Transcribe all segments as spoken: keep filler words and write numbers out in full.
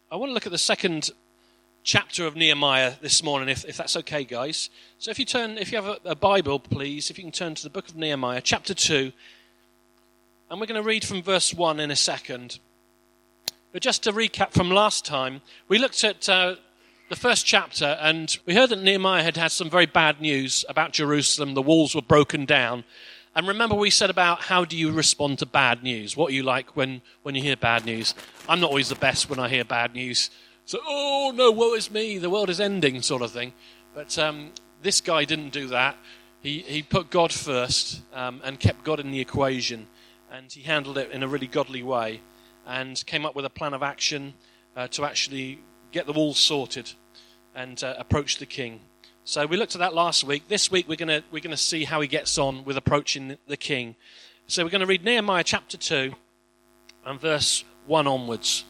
I want to look at the second chapter of Nehemiah this morning, if, if that's okay, guys. So if you turn, if you have a, a Bible, please, if you can turn to the book of Nehemiah, chapter two, and we're going to read from verse one in a second. But just to recap from last time, we looked at uh, the first chapter, and we heard that Nehemiah had had some very bad news about Jerusalem. The walls were broken down. And remember we said about how do you respond to bad news? What are you like when, when you hear bad news? I'm not always the best when I hear bad news. So, oh no, woe is me, the world is ending sort of thing. But um, this guy didn't do that. He, he put God first um, and kept God in the equation. And he handled it in a really godly way and came up with a plan of action uh, to actually get the walls sorted and uh, approach the king. So we looked at that last week. This week we're going to we're going to see how he gets on with approaching the king. So we're going to read Nehemiah chapter two and verse one onwards.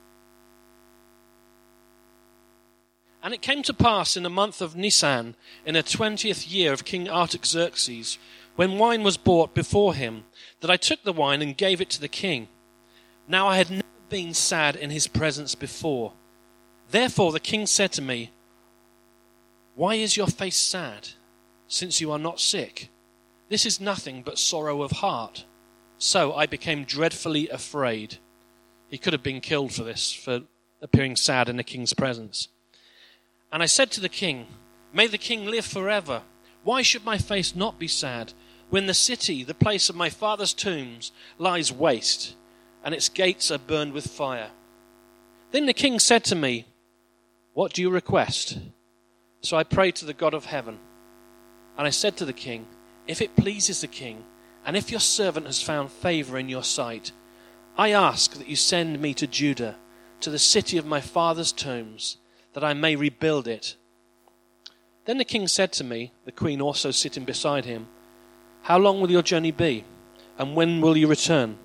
And it came to pass in the month of Nisan, in the twentieth year of King Artaxerxes, when wine was brought before him, that I took the wine and gave it to the king. Now I had never been sad in his presence before. Therefore the king said to me, "Why is your face sad, since you are not sick? This is nothing but sorrow of heart." So I became dreadfully afraid. He could have been killed for this, for appearing sad in the king's presence. And I said to the king, "May the king live forever. Why should my face not be sad, when the city, the place of my father's tombs, lies waste, and its gates are burned with fire?" Then the king said to me, "What do you request?" So I prayed to the God of heaven, and I said to the king, "If it pleases the king, and if your servant has found favor in your sight, I ask that you send me to Judah, to the city of my father's tombs, that I may rebuild it." Then the king said to me, the queen also sitting beside him, "How long will your journey be, and when will you return?"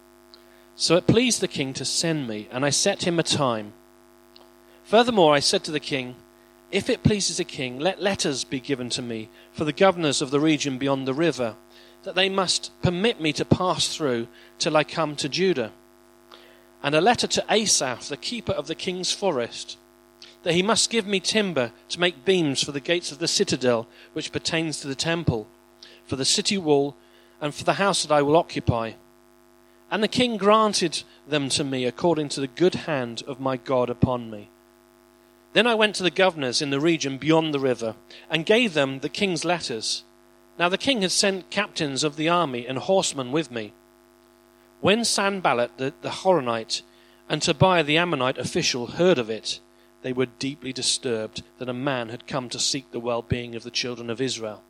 So it pleased the king to send me, and I set him a time. Furthermore, I said to the king, "If it pleases the king, let letters be given to me for the governors of the region beyond the river, that they must permit me to pass through till I come to Judah. And a letter to Asaph, the keeper of the king's forest, that he must give me timber to make beams for the gates of the citadel, which pertains to the temple, for the city wall, and for the house that I will occupy." And the king granted them to me according to the good hand of my God upon me. Then I went to the governors in the region beyond the river, and gave them the king's letters. Now the king had sent captains of the army and horsemen with me. When Sanballat the, the Horonite and Tobiah the Ammonite official heard of it, they were deeply disturbed that a man had come to seek the well-being of the children of Israel.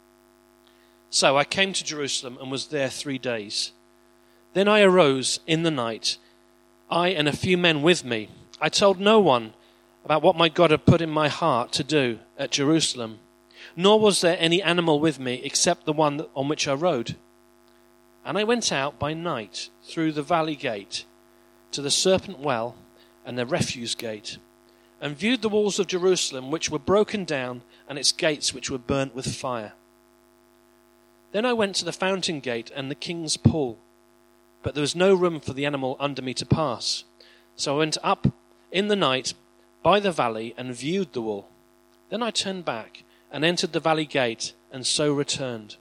So I came to Jerusalem and was there three days. Then I arose in the night, I and a few men with me. I told no one about what my God had put in my heart to do at Jerusalem, nor was there any animal with me except the one on which I rode. And I went out by night through the valley gate to the serpent well and the refuse gate, and viewed the walls of Jerusalem which were broken down, and its gates which were burnt with fire. Then I went to the fountain gate and the king's pool, but there was no room for the animal under me to pass. So I went up in the night by the valley and viewed the wall. Then I turned back and entered the valley gate, and so returned.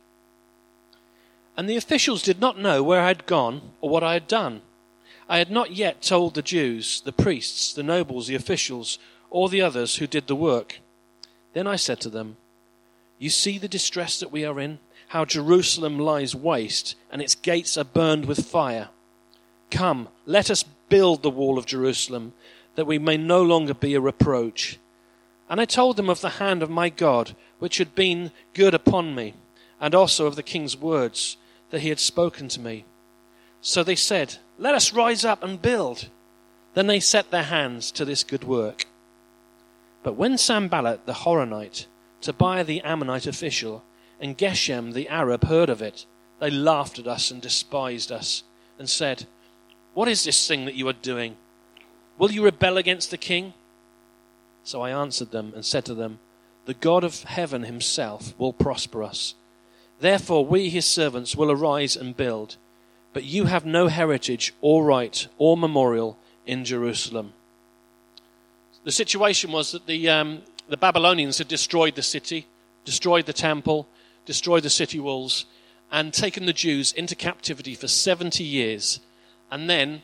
And the officials did not know where I had gone or what I had done. I had not yet told the Jews, the priests, the nobles, the officials, or the others who did the work. Then I said to them, "You see the distress that we are in, how Jerusalem lies waste, and its gates are burned with fire. Come, let us build the wall of Jerusalem, that we may no longer be a reproach." And I told them of the hand of my God, which had been good upon me, and also of the king's words that he had spoken to me. So they said, "Let us rise up and build." Then they set their hands to this good work. But when Sanballat the Horonite, Tobiah the Ammonite official, and Geshem the Arab heard of it, they laughed at us and despised us, and said, "What is this thing that you are doing? Will you rebel against the king?" So I answered them and said to them, "The God of heaven himself will prosper us. Therefore we, his servants, will arise and build. But you have no heritage or right or memorial in Jerusalem." The situation was that the um, the Babylonians had destroyed the city, destroyed the temple, destroyed the city walls, and taken the Jews into captivity for seventy years. And then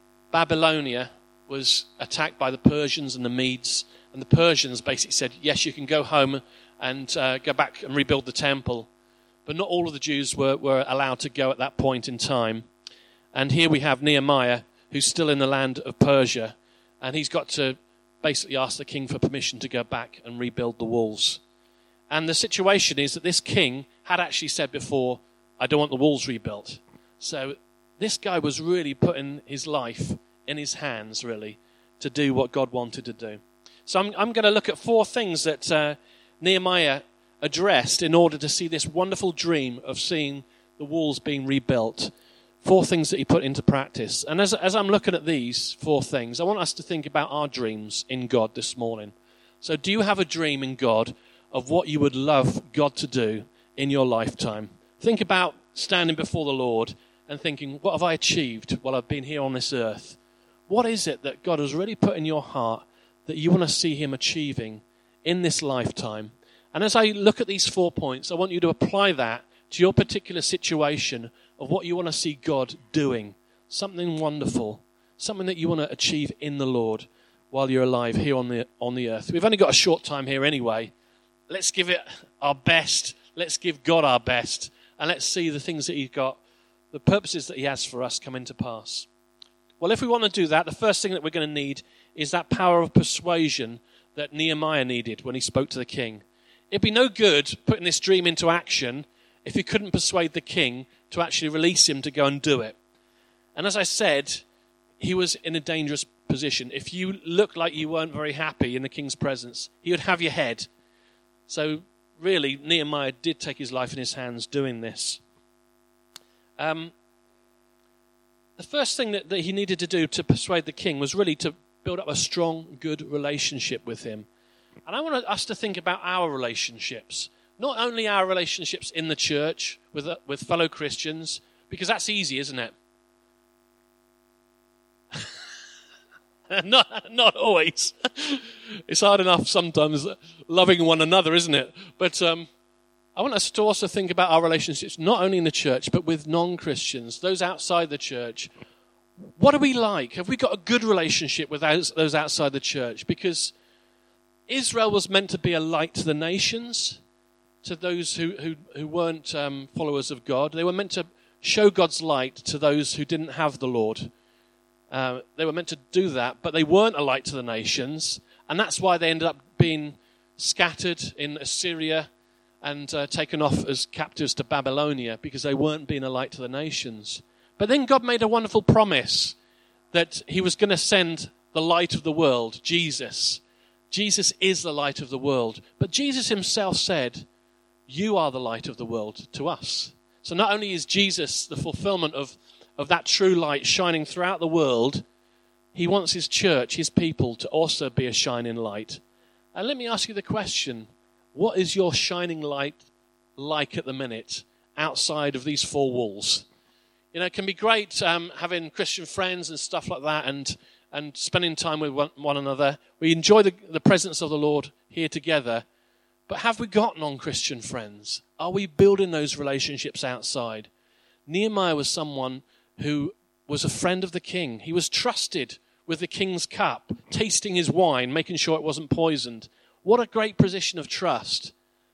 Babylonia was attacked by the Persians and the Medes, and the Persians basically said, yes, you can go home and uh, go back and rebuild the temple. But not all of the Jews were, were allowed to go at that point in time. And here we have Nehemiah, who's still in the land of Persia, and he's got to basically ask the king for permission to go back and rebuild the walls. And the situation is that this king had actually said before, I don't want the walls rebuilt. So this guy was really putting his life in his hands, really, to do what God wanted to do. So I'm, I'm going to look at four things that uh, Nehemiah addressed in order to see this wonderful dream of seeing the walls being rebuilt. Four things that he put into practice. And as, as I'm looking at these four things, I want us to think about our dreams in God this morning. So do you have a dream in God of what you would love God to do in your lifetime? Think about standing before the Lord and thinking, what have I achieved while I've been here on this earth? What is it that God has really put in your heart that you want to see him achieving in this lifetime? And as I look at these four points, I want you to apply that to your particular situation of what you want to see God doing. Something wonderful, something that you want to achieve in the Lord while you're alive here on the on the earth. We've only got a short time here anyway. Let's give it our best. Let's give God our best. And let's see the things that he's got, the purposes that he has for us come into pass. Well, if we want to do that, the first thing that we're going to need is that power of persuasion that Nehemiah needed when he spoke to the king. It'd be no good putting this dream into action if he couldn't persuade the king to actually release him to go and do it. And as I said, he was in a dangerous position. If you looked like you weren't very happy in the king's presence, he would have your head. So really, Nehemiah did take his life in his hands doing this. Um, the first thing that, that he needed to do to persuade the king was really to build up a strong, good relationship with him. And I want us to think about our relationships. Not only our relationships in the church with uh, with fellow Christians, because that's easy, isn't it? not not always. It's hard enough sometimes loving one another, isn't it? But um, I want us to also think about our relationships, not only in the church, but with non-Christians, those outside the church. What are we like? Have we got a good relationship with those, those outside the church? Because Israel was meant to be a light to the nations, to those who, who, who weren't um, followers of God. They were meant to show God's light to those who didn't have the Lord. Uh, they were meant to do that, but they weren't a light to the nations, and that's why they ended up being scattered in Assyria and uh, taken off as captives to Babylonia, because they weren't being a light to the nations. But then God made a wonderful promise that he was going to send the light of the world, Jesus. Jesus is the light of the world. But Jesus himself said, you are the light of the world to us. So not only is Jesus the fulfillment of, of that true light shining throughout the world, he wants his church, his people, to also be a shining light. And let me ask you the question, what is your shining light like at the minute outside of these four walls? You know, it can be great um, having Christian friends and stuff like that, and and spending time with one, one another. We enjoy the, the presence of the Lord here together. But have we got non-Christian friends? Are we building those relationships outside? Nehemiah was someone who was a friend of the king. He was trusted with the king's cup, tasting his wine, making sure it wasn't poisoned. What a great position of trust.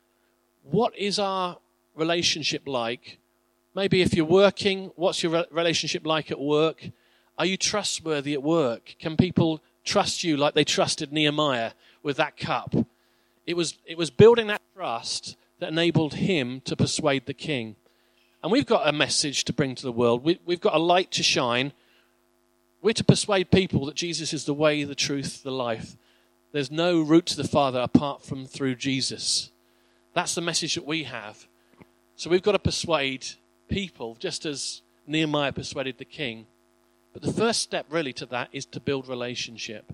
What is our relationship like? Maybe if you're working, what's your relationship like at work? Are you trustworthy at work? Can people trust you like they trusted Nehemiah with that cup? It was it was building that trust that enabled him to persuade the king. And we've got a message to bring to the world. We, we've got a light to shine. We're to persuade people that Jesus is the way, the truth, the life. There's no route to the Father apart from through Jesus. That's the message that we have. So we've got to persuade people, just as Nehemiah persuaded the king. But the first step really to that is to build relationship.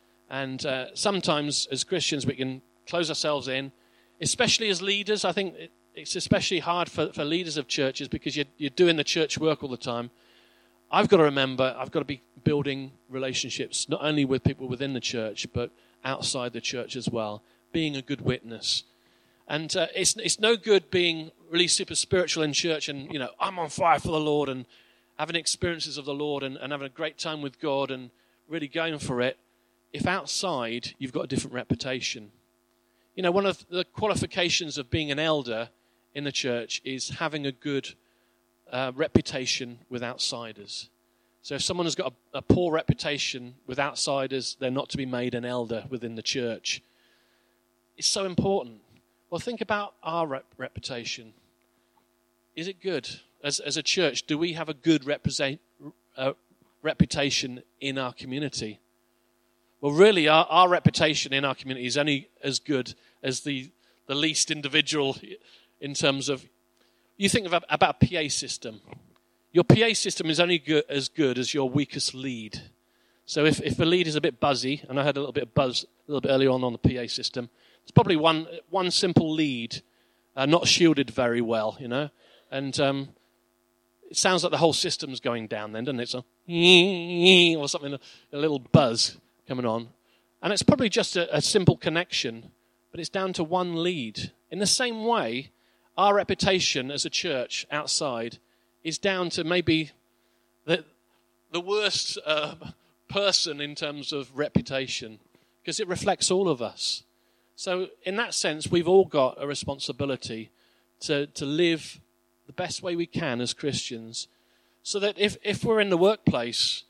And uh, sometimes as Christians we can close ourselves in, especially as leaders. I think it, it's especially hard for, for leaders of churches because you're, you're doing the church work all the time. I've got to remember, I've got to be building relationships, not only with people within the church, but outside the church as well, being a good witness. And uh, it's it's no good being really super spiritual in church and, you know, I'm on fire for the Lord and having experiences of the Lord and, and having a great time with God and really going for it, if outside you've got a different reputation. You know, one of the qualifications of being an elder in the church is having a good uh, reputation with outsiders. So if someone has got a, a poor reputation with outsiders, they're not to be made an elder within the church. It's so important. Well, think about our rep- reputation. Is it good? As, as a church, do we have a good represent, uh, reputation in our community? Well, really, our, our reputation in our community is only as good as the, the least individual in terms of, you think of, about a P A system. Your P A system is only good, as good as your weakest lead. So if, if a lead is a bit buzzy, and I had a little bit of buzz a little bit earlier on on the P A system, it's probably one one simple lead, uh, not shielded very well, you know, and um, it sounds like the whole system's going down then, doesn't it? So, or something, a, a little buzz coming on. And it's probably just a, a simple connection, but it's down to one lead. In the same way, our reputation as a church outside is down to maybe the, the worst uh, person in terms of reputation, because it reflects all of us. So in that sense, we've all got a responsibility to, to live the best way we can as Christians, so that if, if we're in the workplace,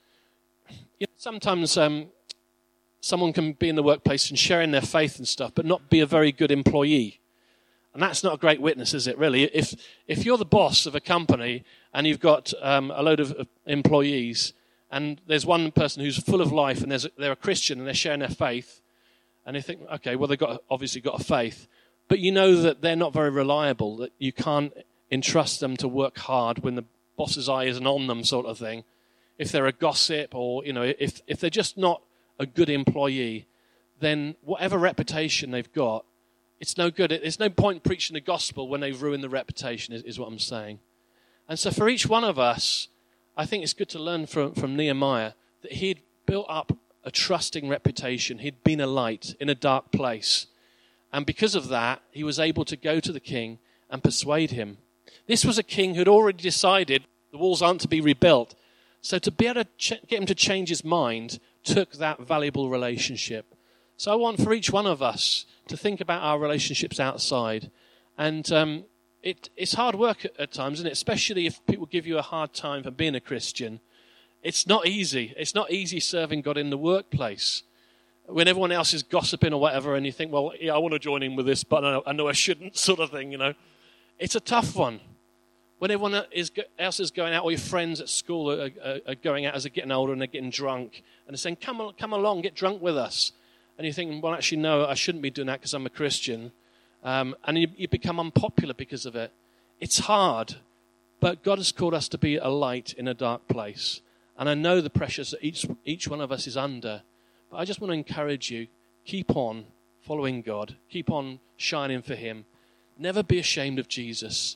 you know, sometimes um, someone can be in the workplace and sharing their faith and stuff, but not be a very good employee. And that's not a great witness, is it, really? If if you're the boss of a company and you've got um, a load of employees, and there's one person who's full of life and there's a, they're a Christian and they're sharing their faith, and you think, okay, well, they've got obviously got a faith, but you know that they're not very reliable, that you can't entrust them to work hard when the boss's eye isn't on them, sort of thing. If they're a gossip, or, you know, if, if they're just not a good employee, then whatever reputation they've got, it's no good. There's no point preaching the gospel when they've ruined the reputation, is, is what I'm saying. And so for each one of us, I think it's good to learn from, from Nehemiah that he'd built up a trusting reputation. He'd been a light in a dark place. And because of that, he was able to go to the king and persuade him. This was a king who'd already decided the walls aren't to be rebuilt. So to be able to ch- get him to change his mind took that valuable relationship. So I want for each one of us to think about our relationships outside. And um, it, it's hard work at, at times, isn't it? Especially if people give you a hard time for being a Christian. It's not easy. It's not easy serving God in the workplace. When everyone else is gossiping or whatever, and you think, well, yeah, I want to join in with this, but I know I, know I shouldn't, sort of thing, you know. It's a tough one. When everyone is, else is going out, or your friends at school are, are, are going out as they're getting older and they're getting drunk, and they're saying, come on, come along, get drunk with us. And you think, well, actually, no, I shouldn't be doing that because I'm a Christian. Um, and you, you become unpopular because of it. It's hard, but God has called us to be a light in a dark place. And I know the pressures that each, each one of us is under. But I just want to encourage you, keep on following God. Keep on shining for him. Never be ashamed of Jesus.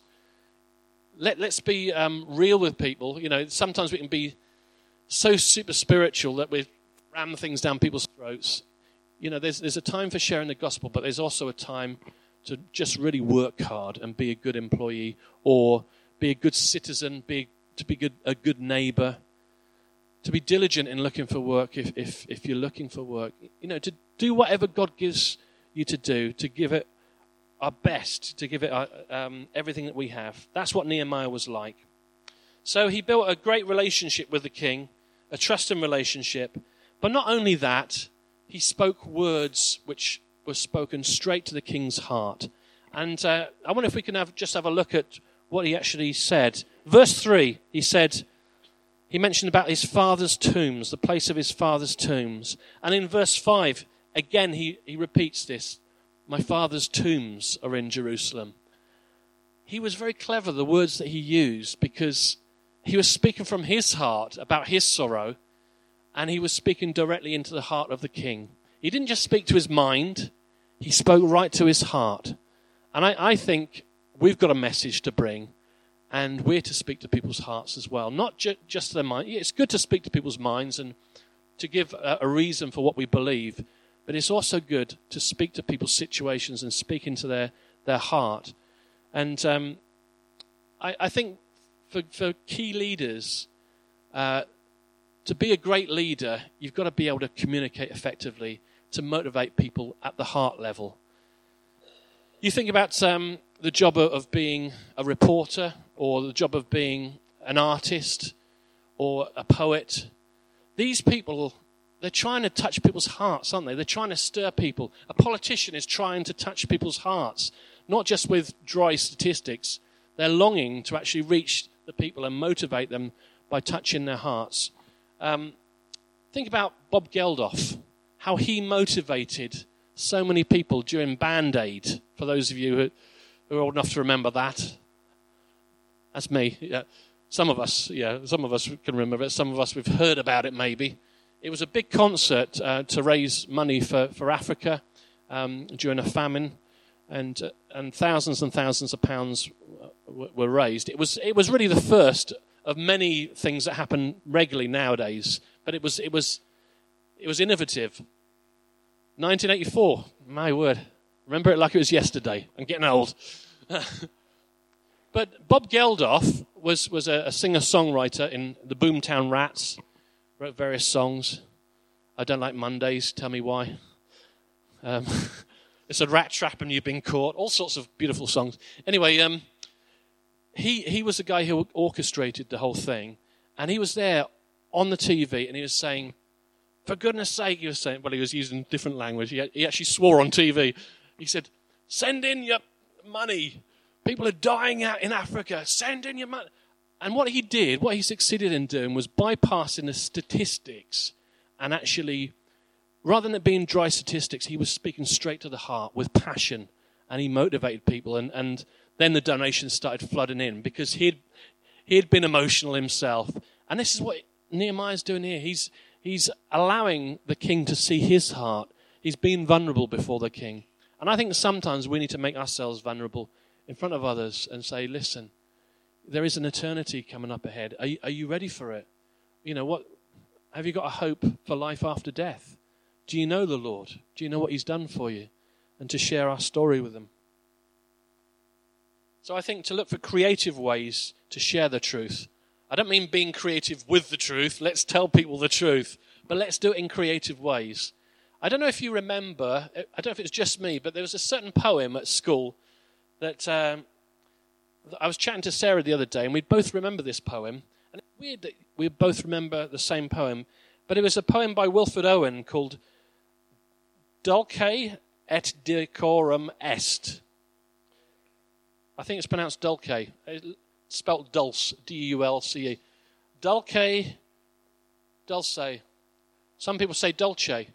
Let, let's be um, real with people. You know, sometimes we can be so super spiritual that we ram things down people's throats. You know, there's there's a time for sharing the gospel, but there's also a time to just really work hard and be a good employee, or be a good citizen, be to be good, a good neighbor, to be diligent in looking for work if, if, if you're looking for work. You know, to do whatever God gives you to do, to give it our best, to give it our, um, everything that we have. That's what Nehemiah was like. So he built a great relationship with the king, a trusting relationship. But not only that, he spoke words which were spoken straight to the king's heart. And uh, I wonder if we can have, just have a look at what he actually said. Verse three, he said, he mentioned about his father's tombs, the place of his father's tombs. And in verse five, again, he, he repeats this. My father's tombs are in Jerusalem. He was very clever, the words that he used, because he was speaking from his heart about his sorrow, and he was speaking directly into the heart of the king. He didn't just speak to his mind, he spoke right to his heart. And I, I think we've got a message to bring, And we're to speak to people's hearts as well, not ju- just their mind. Yeah, it's good to speak to people's minds and to give a, a reason for what we believe, but it's also good to speak to people's situations and speak into their, their heart. And um, I, I think for, for key leaders, uh, to be a great leader, you've got to be able to communicate effectively to motivate people at the heart level. You think about um, the job of, of being a reporter, or the job of being an artist or a poet. These people, they're trying to touch people's hearts, aren't they? They're trying to stir people. A politician is trying to touch people's hearts, not just with dry statistics. They're longing to actually reach the people and motivate them by touching their hearts. Um, think about Bob Geldof, how he motivated so many people during Band Aid, for those of you who, who are old enough to remember that. That's me. Yeah. Some of us, yeah, some of us can remember it. Some of us, we've heard about it maybe. It was a big concert uh, to raise money for, for Africa um, during a famine, and uh, and thousands and thousands of pounds w- were raised. It was it was really the first of many things that happen regularly nowadays, but it was it was it was innovative. nineteen eighty-four, my word, remember it like it was yesterday. I'm getting old. But Bob Geldof was, was a, a singer-songwriter in the Boomtown Rats, wrote various songs. I don't like Mondays, tell me why. Um, it's a rat trap and you've been caught, all sorts of beautiful songs. Anyway, um, he, he was the guy who orchestrated the whole thing, and he was there on the T V, and he was saying, for goodness sake, he was saying, well, he was using different language. He, he actually swore on T V. He said, send in your money. People are dying out in Africa. Send in your money. And what he did, what he succeeded in doing, was bypassing the statistics and actually, rather than it being dry statistics, he was speaking straight to the heart with passion, and he motivated people. And, and then the donations started flooding in because he'd, he'd been emotional himself. And this is what Nehemiah's doing here. He's, he's allowing the king to see his heart. He's being vulnerable before the king. And I think sometimes we need to make ourselves vulnerable in front of others and say, listen, there is an eternity coming up ahead. Are you, are you ready for it? You know, what? Have you got a hope for life after death? Do you know the Lord? Do you know what he's done for you? And to share our story with them. So I think to look for creative ways to share the truth. I don't mean being creative with the truth. Let's tell people the truth. But let's do it in creative ways. I don't know if you remember, I don't know if it's just me, but there was a certain poem at school that um, I was chatting to Sarah the other day, and we both remember this poem. And it's weird that we both remember the same poem, but it was a poem by Wilfred Owen called Dulce et decorum est. I think it's pronounced dulce. It's spelt dulce, D U L C E. Dulce, dulce. Some people say dolce.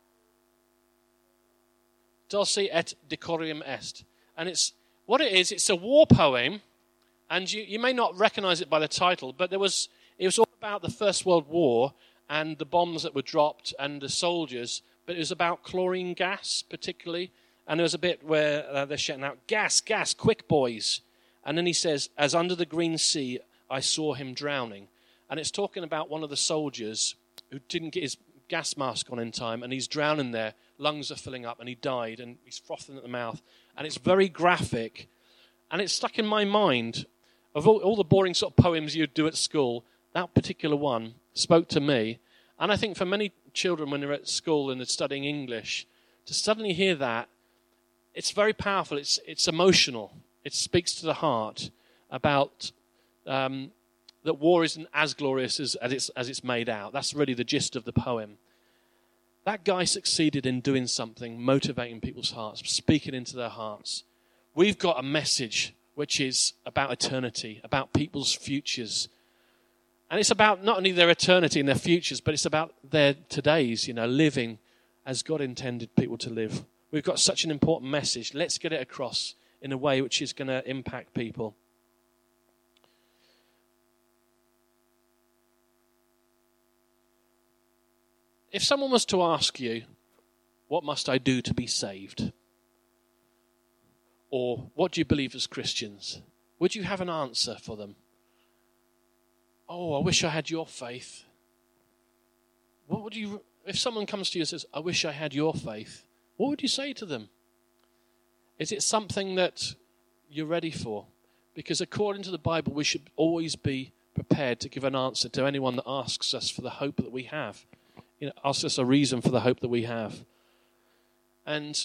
Dulce et decorum est. And it's what it is, it's a war poem, and you, you may not recognize it by the title, but there was it was all about the First World War and the bombs that were dropped and the soldiers, but it was about chlorine gas particularly, and there was a bit where uh, they're shouting out, gas, gas, quick boys. And then he says, as under the green sea, I saw him drowning. And it's talking about one of the soldiers who didn't get his gas mask on in time, and he's drowning there, lungs are filling up, and he died, and he's frothing at the mouth. And it's very graphic, and it's stuck in my mind. Of all, all the boring sort of poems you'd do at school, that particular one spoke to me. And I think for many children when they're at school and they're studying English, to suddenly hear that, it's very powerful. It's it's emotional. It speaks to the heart about um, that war isn't as glorious as, as, it's, as it's made out. That's really the gist of the poem. That guy succeeded in doing something, motivating people's hearts, speaking into their hearts. We've got a message which is about eternity, about people's futures. And it's about not only their eternity and their futures, but it's about their todays, you know, living as God intended people to live. We've got such an important message. Let's get it across in a way which is going to impact people. If someone was to ask you, what must I do to be saved? Or what do you believe as Christians? Would you have an answer for them? Oh, I wish I had your faith. What would you, if someone comes to you and says, I wish I had your faith, what would you say to them? Is it something that you're ready for? Because according to the Bible, we should always be prepared to give an answer to anyone that asks us for the hope that we have. You know, asks us a reason for the hope that we have. And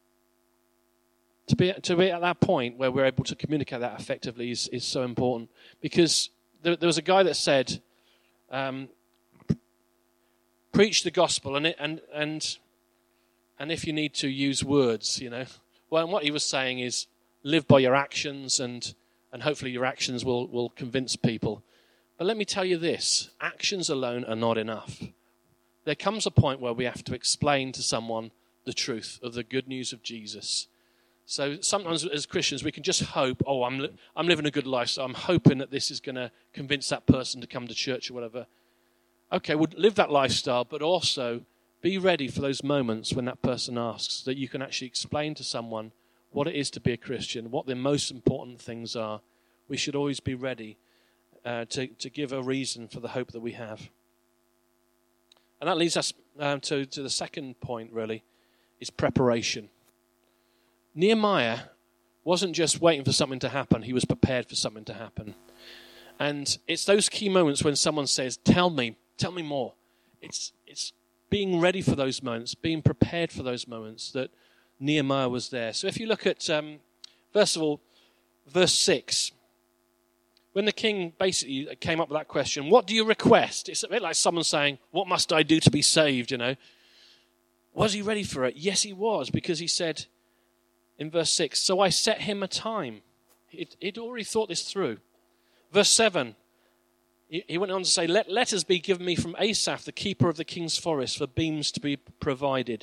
to be to be at that point where we're able to communicate that effectively is, is so important. Because there, there was a guy that said, um, preach the gospel, and it, and and and if you need to, use words, you know. Well, and what he was saying is live by your actions, and and hopefully your actions will, will convince people. But let me tell you this, actions alone are not enough. There comes a point where we have to explain to someone the truth of the good news of Jesus. So sometimes as Christians we can just hope, oh, I'm li- I'm living a good life, so I'm hoping that this is going to convince that person to come to church or whatever. Okay, well, live that lifestyle, but also be ready for those moments when that person asks, that you can actually explain to someone what it is to be a Christian, what the most important things are. We should always be ready uh, to, to give a reason for the hope that we have. And that leads us um, to, to the second point, really, is preparation. Nehemiah wasn't just waiting for something to happen, he was prepared for something to happen. And it's those key moments when someone says, tell me, tell me more. It's it's being ready for those moments, being prepared for those moments that Nehemiah was there. So if you look at, um, first of all, verse six, when the king basically came up with that question, what do you request? It's a bit like someone saying, what must I do to be saved, you know? Was he ready for it? Yes, he was, because he said in verse six, so I set him a time. He'd, he'd already thought this through. Verse seven, he, he went on to say, let letters be given me from Asaph, the keeper of the king's forest, for beams to be provided.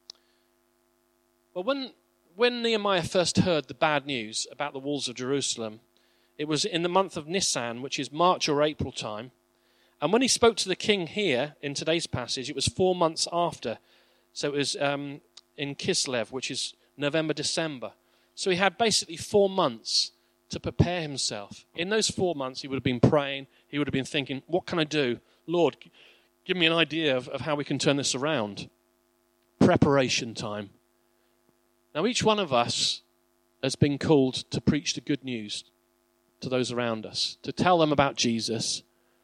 Well, when, when Nehemiah first heard the bad news about the walls of Jerusalem, it was in the month of Nisan, which is March or April time. And when he spoke to the king here, in today's passage, it was four months after. So it was um, in Kislev, which is November, December. So he had basically four months to prepare himself. In those four months, he would have been praying. He would have been thinking, what can I do? Lord, give me an idea of, of how we can turn this around. Preparation time. Now, each one of us has been called to preach the good news to those around us, to tell them about Jesus.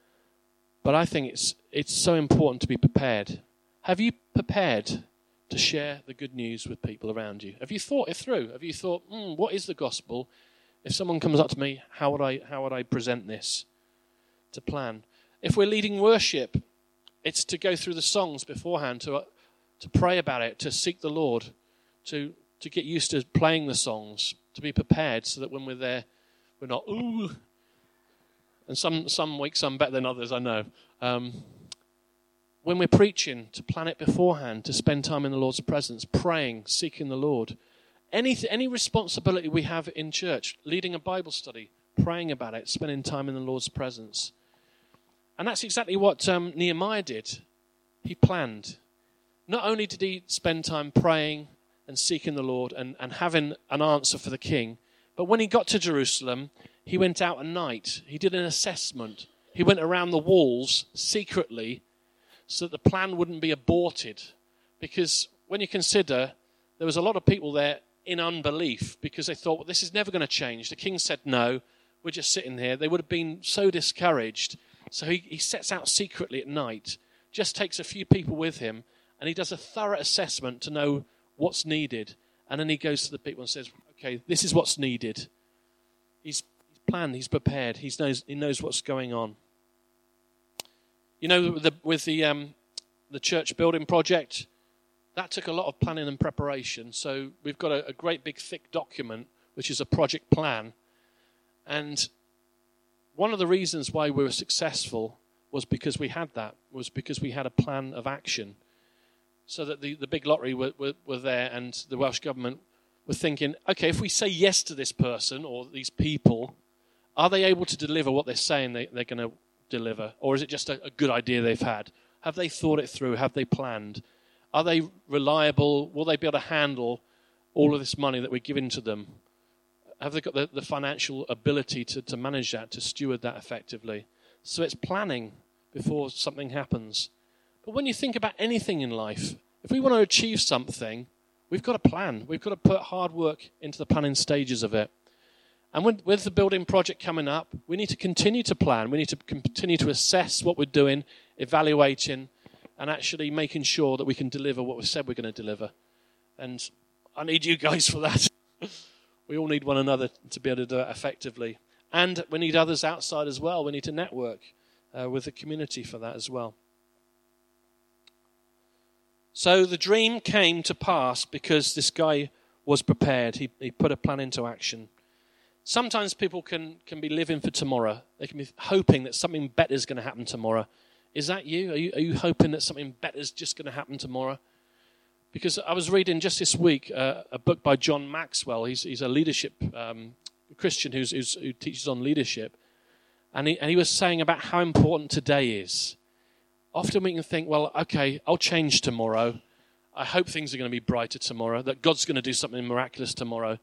But I think it's it's so important to be prepared. Have you prepared to share the good news with people around you? Have you thought it through? Have you thought, mm, what is the gospel? If someone comes up to me, how would I how would I present this? To plan. If we're leading worship, it's to go through the songs beforehand, to uh, to pray about it, to seek the Lord, to to get used to playing the songs, to be prepared so that when we're there, we're not, ooh. And some, some weeks I'm better than others, I know. Um, when we're preaching, to plan it beforehand, to spend time in the Lord's presence, praying, seeking the Lord. Any, any responsibility we have in church, leading a Bible study, praying about it, spending time in the Lord's presence. And that's exactly what um, Nehemiah did. He planned. Not only did he spend time praying and seeking the Lord and, and having an answer for the king, but when he got to Jerusalem, he went out at night. He did an assessment. He went around the walls secretly so that the plan wouldn't be aborted. Because when you consider, there was a lot of people there in unbelief because they thought, well, this is never going to change. The king said no, we're just sitting here. They would have been so discouraged. So he, he sets out secretly at night, just takes a few people with him, and he does a thorough assessment to know what's needed. And then he goes to the people and says, okay, this is what's needed. He's, he's planned, he's prepared, he knows, he knows what's going on. You know, the, with the um, the church building project, that took a lot of planning and preparation. So we've got a, a great big thick document, which is a project plan. And one of the reasons why we were successful was because we had that, was because we had a plan of action. So that the, the big lottery were, were, were there, and the Welsh government were thinking, okay, if we say yes to this person or these people, are they able to deliver what they're saying they, they're going to deliver? Or is it just a, a good idea they've had? Have they thought it through? Have they planned? Are they reliable? Will they be able to handle all of this money that we're giving to them? Have they got the, the financial ability to, to manage that, to steward that effectively? So it's planning before something happens. But when you think about anything in life, if we want to achieve something, we've got to plan. We've got to put hard work into the planning stages of it. And when, with the building project coming up, we need to continue to plan. We need to continue to assess what we're doing, evaluating, and actually making sure that we can deliver what we said we're going to deliver. And I need you guys for that. We all need one another to be able to do it effectively. And we need others outside as well. We need to network uh, with the community for that as well. So the dream came to pass because this guy was prepared. He, he put a plan into action. Sometimes people can, can be living for tomorrow. They can be hoping that something better is going to happen tomorrow. Is that you? Are you, are you hoping that something better is just going to happen tomorrow? Because I was reading just this week uh, a book by John Maxwell. He's, he's a leadership um, Christian who's, who's, who teaches on leadership. And he, and he was saying about how important today is. Often we can think, well, okay, I'll change tomorrow. I hope things are going to be brighter tomorrow, that God's going to do something miraculous tomorrow.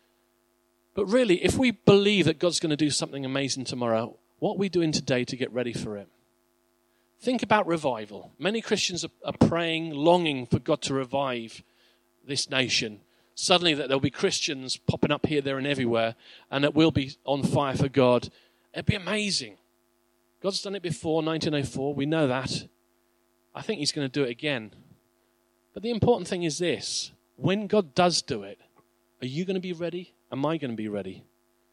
But really, if we believe that God's going to do something amazing tomorrow, what are we doing today to get ready for it? Think about revival. Many Christians are, are praying, longing for God to revive this nation. Suddenly that there'll be Christians popping up here, there, and everywhere, and that we'll be on fire for God. It'd be amazing. God's done it before, nineteen oh four. We know that. I think he's going to do it again. But the important thing is this. When God does do it, are you going to be ready? Am I going to be ready?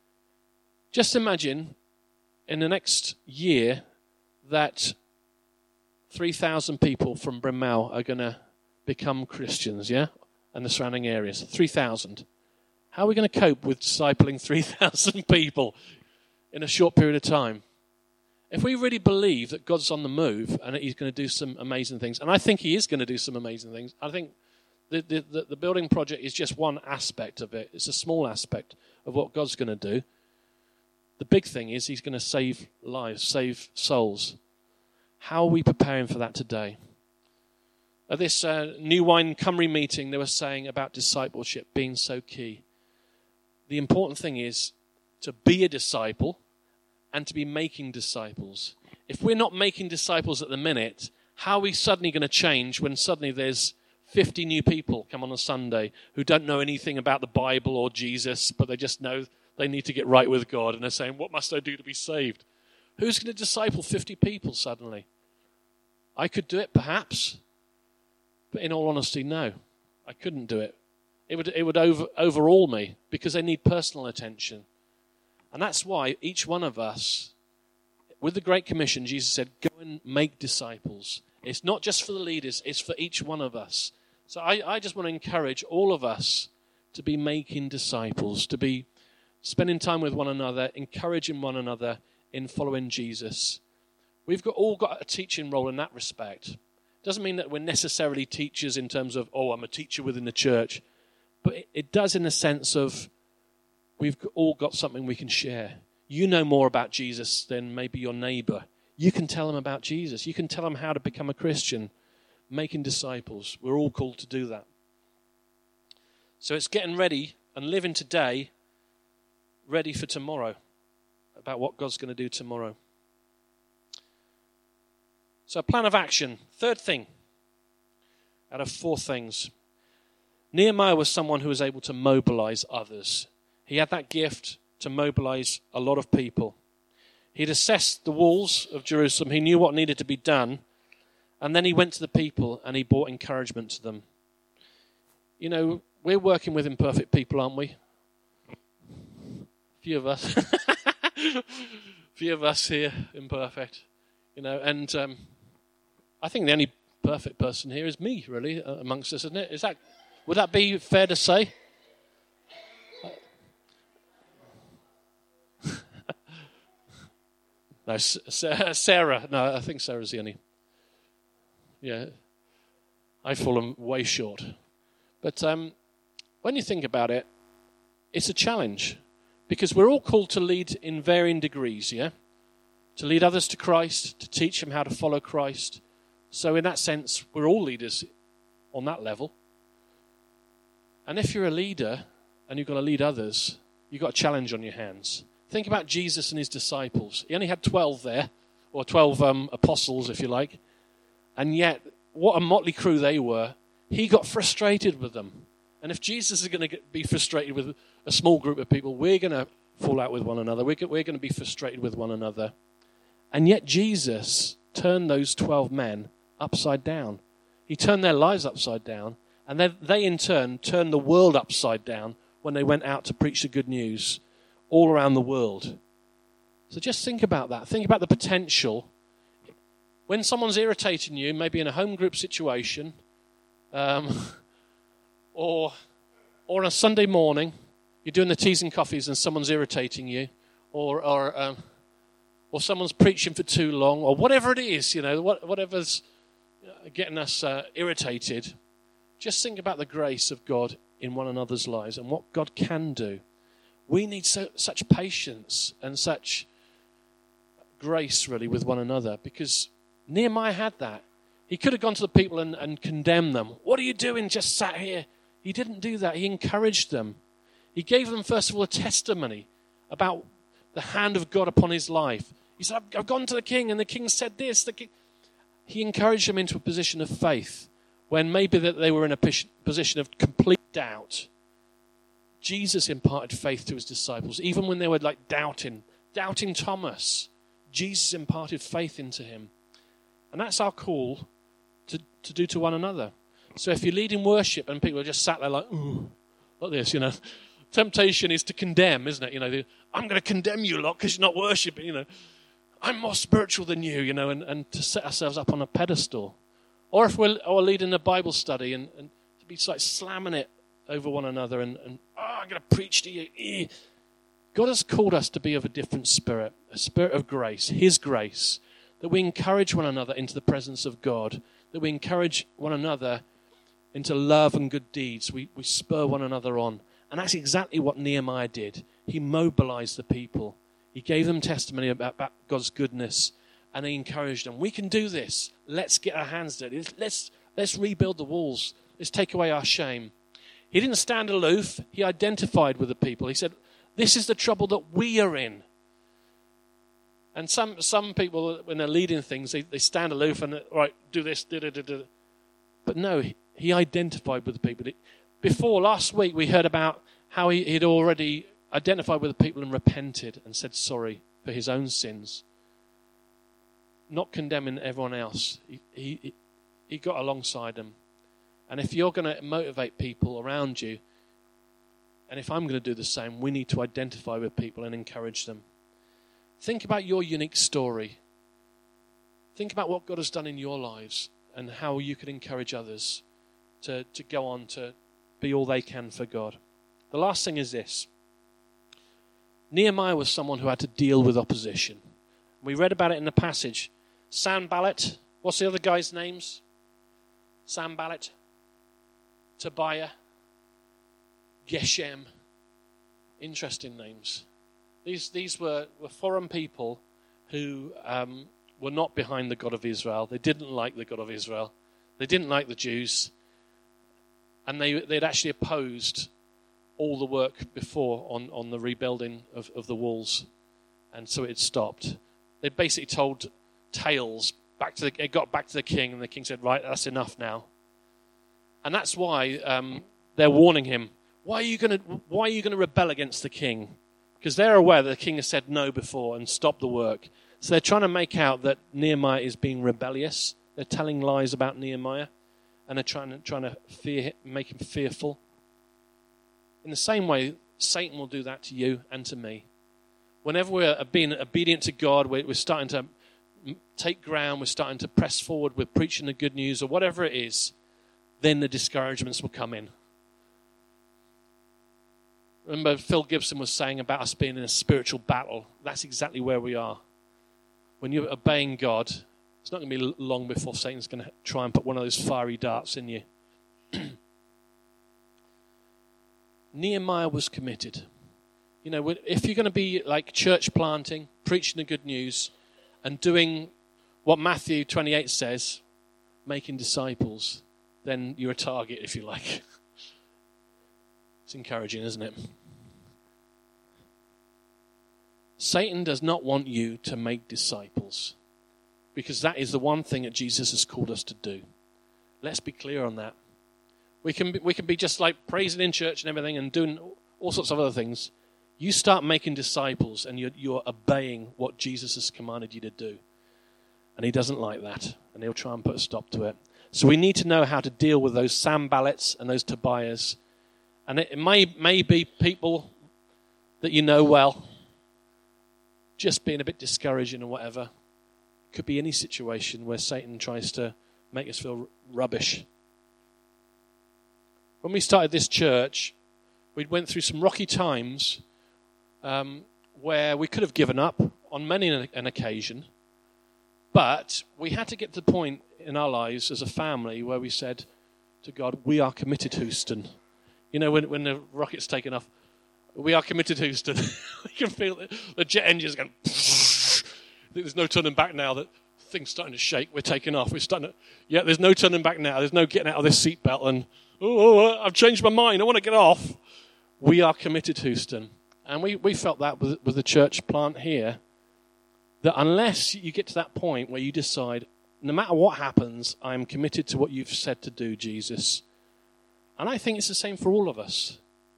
Just imagine in the next year that three thousand people from Bryn Mawr are going to become Christians, yeah? And the surrounding areas. three thousand. How are we going to cope with discipling three thousand people in a short period of time? If we really believe that God's on the move and that he's going to do some amazing things, and I think he is going to do some amazing things, I think the, the, the building project is just one aspect of it. It's a small aspect of what God's going to do. The big thing is he's going to save lives, save souls. How are we preparing for that today? At this uh, New Wine Cymru meeting, they were saying about discipleship being so key. The important thing is to be a disciple and to be making disciples. If we're not making disciples at the minute, how are we suddenly going to change when suddenly there's fifty new people come on a Sunday who don't know anything about the Bible or Jesus, but they just know they need to get right with God, and they're saying, what must I do to be saved? Who's going to disciple fifty people suddenly? I could do it, perhaps. But in all honesty, no. I couldn't do it. It would it would over, overawe me because they need personal attention. And that's why each one of us, with the Great Commission, Jesus said, go and make disciples. It's not just for the leaders, it's for each one of us. So I, I just want to encourage all of us to be making disciples, to be spending time with one another, encouraging one another in following Jesus. We've got all got a teaching role in that respect. Doesn't mean that we're necessarily teachers in terms of, oh, I'm a teacher within the church. But it, it does in the sense of we've all got something we can share. You know more about Jesus than maybe your neighbor. You can tell them about Jesus. You can tell them how to become a Christian, making disciples. We're all called to do that. So it's getting ready and living today, ready for tomorrow, about what God's going to do tomorrow. So a plan of action. Third thing out of four things. Nehemiah was someone who was able to mobilize others. He had that gift to mobilize a lot of people. He'd assessed the walls of Jerusalem. He knew what needed to be done. And then he went to the people and he brought encouragement to them. You know, we're working with imperfect people, aren't we? Few of us. Few of us here, imperfect. You know, and um, I think the only perfect person here is me, really, uh, amongst us, isn't it? Is that, would that be fair to say? No, Sarah. No, I think Sarah's the only. Yeah, I've fallen way short. But um, when you think about it, it's a challenge because we're all called to lead in varying degrees, yeah? To lead others to Christ, to teach them how to follow Christ. So in that sense, we're all leaders on that level. And if you're a leader and you're going to lead others, you've got a challenge on your hands. Think about Jesus and his disciples. He only had twelve there, or twelve um, apostles, if you like. And yet, what a motley crew they were. He got frustrated with them. And if Jesus is going to be frustrated with a small group of people, we're going to fall out with one another. We're going to be frustrated with one another. And yet Jesus turned those twelve men upside down. He turned their lives upside down. And they, they in turn turned the world upside down when they went out to preach the good news all around the world. So just think about that. Think about the potential. When someone's irritating you, maybe in a home group situation, um, or or on a Sunday morning, you're doing the teas and coffees and someone's irritating you, or or um, or someone's preaching for too long, or whatever it is, you know, what, whatever's getting us uh, irritated. Just think about the grace of God in one another's lives and what God can do. We need so, such patience and such grace, really, with one another, because Nehemiah had that. He could have gone to the people and, and condemned them. What are you doing just sat here? He didn't do that. He encouraged them. He gave them, first of all, a testimony about the hand of God upon his life. He said, I've, I've gone to the king, and the king said this. The king... He encouraged them into a position of faith when maybe that they were in a position of complete doubt. Jesus imparted faith to his disciples, even when they were like doubting, doubting Thomas. Jesus imparted faith into him. And that's our call to, to do to one another. So if you're leading worship and people are just sat there like, ooh, like this, you know, temptation is to condemn, isn't it? You know, I'm going to condemn you lot because you're not worshiping, you know. I'm more spiritual than you, you know, and, and to set ourselves up on a pedestal. Or if we're or leading a Bible study and, and to be like slamming it over one another and, and oh, I'm going to preach to you. God has called us to be of a different spirit, a spirit of grace, his grace, that we encourage one another into the presence of God, that we encourage one another into love and good deeds. We, we spur one another on. And that's exactly what Nehemiah did. He mobilized the people. He gave them testimony about, about God's goodness, and he encouraged them. We can do this. Let's get our hands dirty. Let's, let's rebuild the walls. Let's take away our shame. He didn't stand aloof. He identified with the people. He said, this is the trouble that we are in. And some some people, when they're leading things, they, they stand aloof and, all right, do this, do, do, do, do. But no, he, he identified with the people. Before, last week, we heard about how he had already identified with the people and repented and said sorry for his own sins. Not condemning everyone else. He, he, he got alongside them. And if you're going to motivate people around you, and if I'm going to do the same, we need to identify with people and encourage them. Think about your unique story. Think about what God has done in your lives and how you could encourage others to, to go on to be all they can for God. The last thing is this. Nehemiah was someone who had to deal with opposition. We read about it in the passage. Sanballat, what's the other guy's names? Sanballat, Tobiah, Geshem. Interesting names. These these were, were foreign people who um, were not behind the God of Israel. They didn't like the God of Israel. They didn't like the Jews. And they, they'd actually opposed all the work before on, on the rebuilding of, of the walls. And so it stopped. They basically told tales back to the, it got back to the king, and the king said, right, that's enough now. And that's why um, they're warning him. Why are you going to why are you going to rebel against the king? Because they're aware that the king has said no before and stopped the work. So they're trying to make out that Nehemiah is being rebellious. They're telling lies about Nehemiah, and they're trying to trying to fear, make him fearful. In the same way, Satan will do that to you and to me. Whenever we're being obedient to God, we're, we're starting to take ground, we're starting to press forward with preaching the good news or whatever it is, then the discouragements will come in. Remember, Phil Gibson was saying about us being in a spiritual battle. That's exactly where we are. When you're obeying God, it's not going to be long before Satan's going to try and put one of those fiery darts in you. Nehemiah was committed. You know, if you're going to be like church planting, preaching the good news, and doing what Matthew twenty-eight says, making disciples, then you're a target, if you like. It's encouraging, isn't it? Satan does not want you to make disciples, because that is the one thing that Jesus has called us to do. Let's be clear on that. We can be, we can be just like praising in church and everything and doing all sorts of other things. You start making disciples and you're, you're obeying what Jesus has commanded you to do. And he doesn't like that, and he'll try and put a stop to it. So we need to know how to deal with those Sanballats and those Tobiahs. And it, it may, may be people that you know well, just being a bit discouraging or whatever. Could be any situation where Satan tries to make us feel r- rubbish. When we started this church, we went through some rocky times um, where we could have given up on many an, an occasion, but we had to get to the point in our lives as a family where we said to God, we are committed, Houston. You know, when, when the rocket's taken off, we are committed, Houston. You can feel the, the jet engines going. There's no turning back now. That thing's starting to shake. We're taking off. We're starting to. Yeah, there's no turning back now. There's no getting out of this seatbelt and oh, I've changed my mind. I want to get off. We are committed, Houston, and we, we felt that with, with the church plant here. That unless you get to that point where you decide, no matter what happens, I'm committed to what you've said to do, Jesus. And I think it's the same for all of us.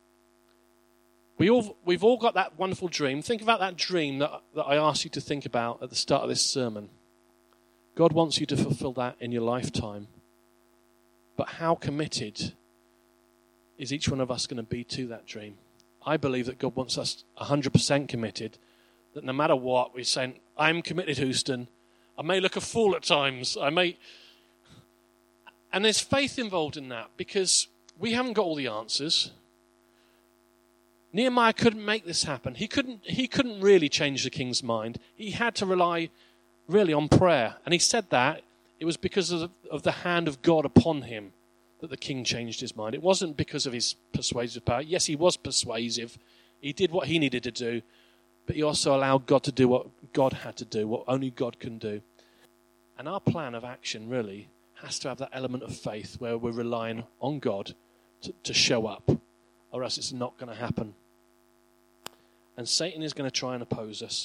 We all, we've all got that wonderful dream. Think about that dream that, that I asked you to think about at the start of this sermon. God wants you to fulfill that in your lifetime. But how committed is each one of us going to be to that dream? I believe that God wants us one hundred percent committed, that no matter what, we're saying, I'm committed, Houston. I may look a fool at times. I may... And there's faith involved in that, because we haven't got all the answers. Nehemiah couldn't make this happen. He couldn't, he couldn't really change the king's mind. He had to rely really on prayer. And he said that it was because of the, of the hand of God upon him that the king changed his mind. It wasn't because of his persuasive power. Yes, he was persuasive. He did what he needed to do. But he also allowed God to do what God had to do, what only God can do. And our plan of action really has to have that element of faith where we're relying on God to, to show up, or else it's not going to happen. And Satan is going to try and oppose us.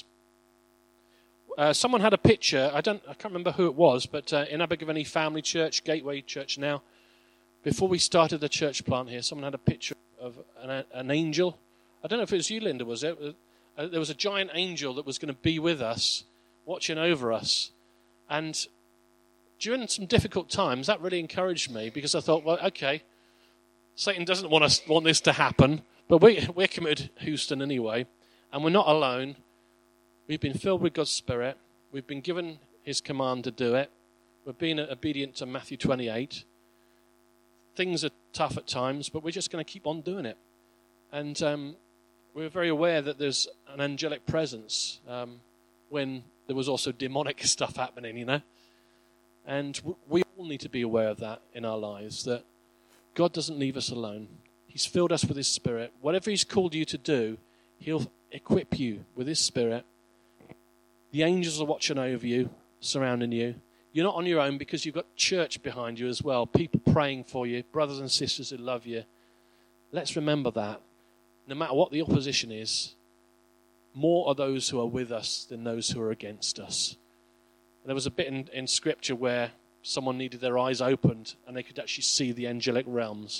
Uh, someone had a picture, I don't, I can't remember who it was, but uh, in Abergavenny Family Church, Gateway Church now, before we started the church plant here, someone had a picture of an, an angel. I don't know if it was you, Linda, was it? Uh, there was a giant angel that was going to be with us, watching over us. And during some difficult times, that really encouraged me, because I thought, well, okay, Satan doesn't want us want this to happen, but we, we're committed, Houston, anyway, and we're not alone. We've been filled with God's Spirit. We've been given his command to do it. We're being obedient to Matthew twenty-eight. Things are tough at times, but we're just going to keep on doing it. And um, we're very aware that there's an angelic presence um, when there was also demonic stuff happening, you know. And we all need to be aware of that in our lives, that God doesn't leave us alone. He's filled us with his Spirit. Whatever he's called you to do, he'll equip you with his Spirit. The angels are watching over you, surrounding you. You're not on your own, because you've got church behind you as well, people praying for you, brothers and sisters who love you. Let's remember that. No matter what the opposition is, more are those who are with us than those who are against us. There was a bit in, in Scripture where someone needed their eyes opened and they could actually see the angelic realms.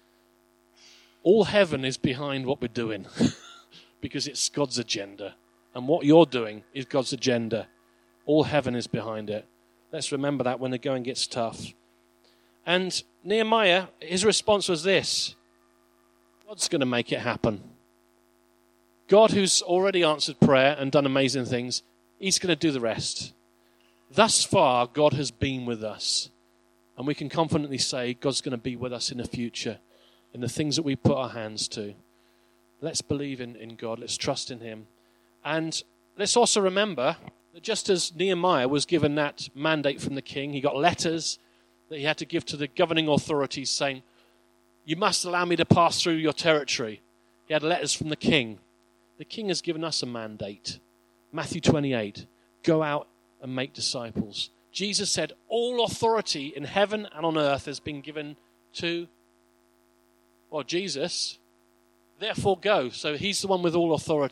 All heaven is behind what we're doing because it's God's agenda. And what you're doing is God's agenda. All heaven is behind it. Let's remember that when the going gets tough. And Nehemiah, his response was this: God's going to make it happen. God, who's already answered prayer and done amazing things, he's going to do the rest. Thus far, God has been with us. And we can confidently say God's going to be with us in the future, in the things that we put our hands to. Let's believe in, in God. Let's trust in him. And let's also remember that just as Nehemiah was given that mandate from the king, he got letters that he had to give to the governing authorities saying, you must allow me to pass through your territory. He had letters from the king. The king has given us a mandate. Matthew twenty-eight, go out and make disciples. Jesus said, all authority in heaven and on earth has been given to, well, Jesus. Therefore go. So he's the one with all authority.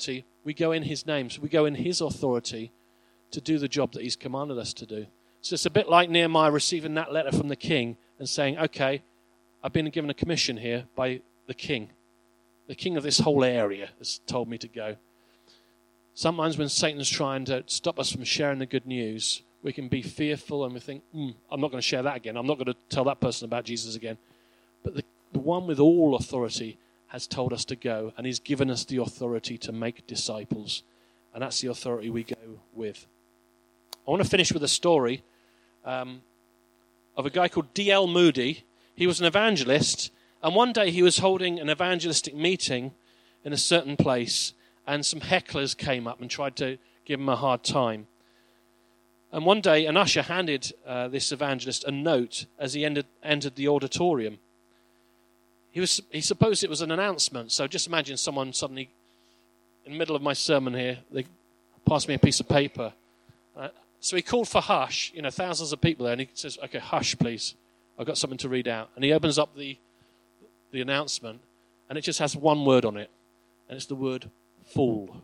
we go in his name. So we go in his authority to do the job that he's commanded us to do. So it's a bit like Nehemiah receiving that letter from the king and saying, okay, I've been given a commission here by the king. The king of this whole area has told me to go. Sometimes when Satan's trying to stop us from sharing the good news, we can be fearful and we think, mm, I'm not going to share that again. I'm not going to tell that person about Jesus again. But the, the one with all authority has told us to go, and he's given us the authority to make disciples. And that's the authority we go with. I want to finish with a story um, of a guy called D L Moody. He was an evangelist, and one day he was holding an evangelistic meeting in a certain place, and some hecklers came up and tried to give him a hard time. And one day an usher handed uh, this evangelist a note as he ended, entered the auditorium. He was he supposed it was an announcement, so just imagine someone suddenly, in the middle of my sermon here, they passed me a piece of paper. Uh, so he called for hush, you know, thousands of people there, and he says, okay, hush, please. I've got something to read out. And he opens up the the announcement, and it just has one word on it, and it's the word fool.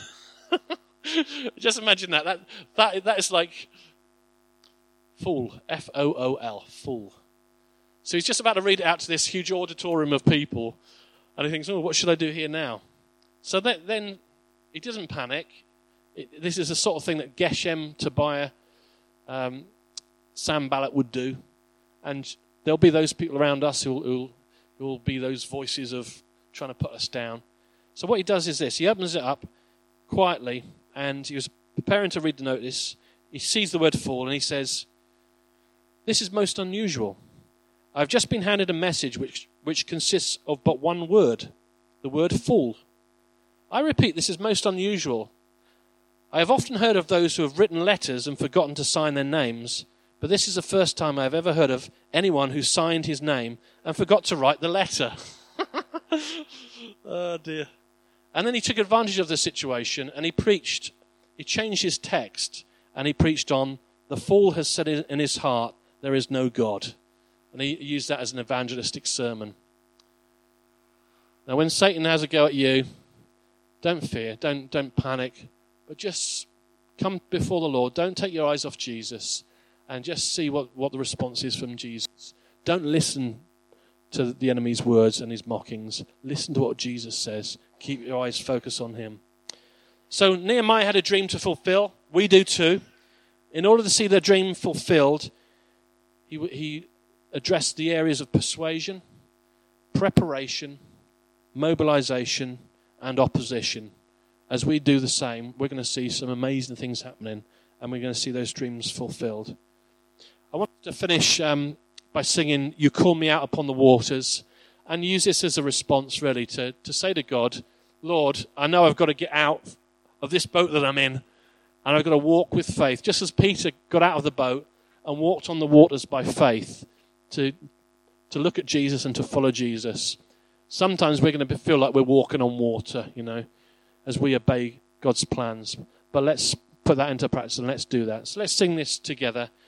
Just imagine that. That that that is like fool, F O O L, fool. So he's just about to read it out to this huge auditorium of people, and he thinks, oh, what should I do here now? So that, then he doesn't panic. It, this is the sort of thing that Geshem, Tobiah, um, Sanballat would do, and there'll be those people around us who will who will be those voices of trying to put us down. So what he does is this. He opens it up quietly, and he was preparing to read the notice. He sees the word fool, and he says, this is most unusual. I've just been handed a message which, which consists of but one word, the word fool. I repeat, this is most unusual. I have often heard of those who have written letters and forgotten to sign their names, but this is the first time I've ever heard of anyone who signed his name and forgot to write the letter. Oh, dear. And then he took advantage of the situation, and he preached. He changed his text, and he preached on, the fool has said in his heart, there is no God. And he used that as an evangelistic sermon. Now, when Satan has a go at you, don't fear, don't don't panic, but just come before the Lord. Don't take your eyes off Jesus, and just see what, what the response is from Jesus. Don't listen to the enemy's words and his mockings. Listen to what Jesus says. Keep your eyes focused on him. So Nehemiah had a dream to fulfill. We do too. In order to see the dream fulfilled, he he addressed the areas of persuasion, preparation, mobilization, and opposition. As we do the same, we're going to see some amazing things happening, and we're going to see those dreams fulfilled. I want to finish um, by singing You Call Me Out Upon the Waters, and use this as a response, really, to, to say to God, Lord, I know I've got to get out of this boat that I'm in, and I've got to walk with faith. Just as Peter got out of the boat and walked on the waters by faith, to to look at Jesus and to follow Jesus. Sometimes we're going to feel like we're walking on water, you know, as we obey God's plans. But let's put that into practice and let's do that. So let's sing this together.